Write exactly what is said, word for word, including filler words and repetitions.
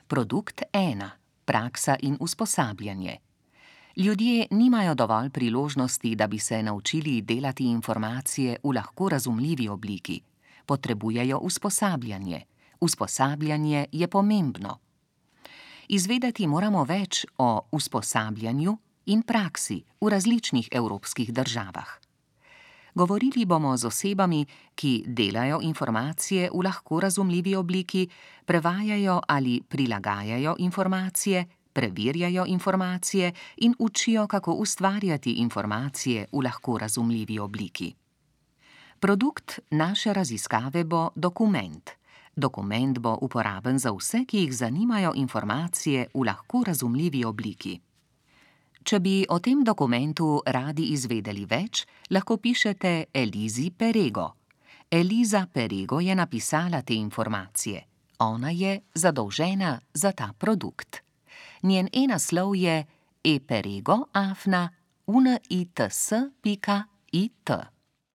Produkt ena. Praksa in usposabljanje. Ljudje nimajo dovolj priložnosti, da bi se naučili delati informacije v lahko razumljivi obliki. Potrebujejo usposabljanje. Usposabljanje je pomembno. Izvedeti moramo več o usposabljanju in praksi v različnih evropskih državah. Govorili bomo z osebami, ki delajo informacije v lahko razumljivi obliki, prevajajo ali prilagajajo informacije, preverjajo informacije in učijo, kako ustvarjati informacije v lahko razumljivi obliki. Produkt naše raziskave bo dokument. Dokument bo uporaben za vse, ki jih zanimajo informacije v lahko razumljivi obliki. Če bi o tem dokumentu radi izvedeli več, lahko pišete Elizi Perego. Eliza Perego je napisala te informacije. Ona je zadolžena za ta produkt. Njen e-naslov je e perego afna units pika it.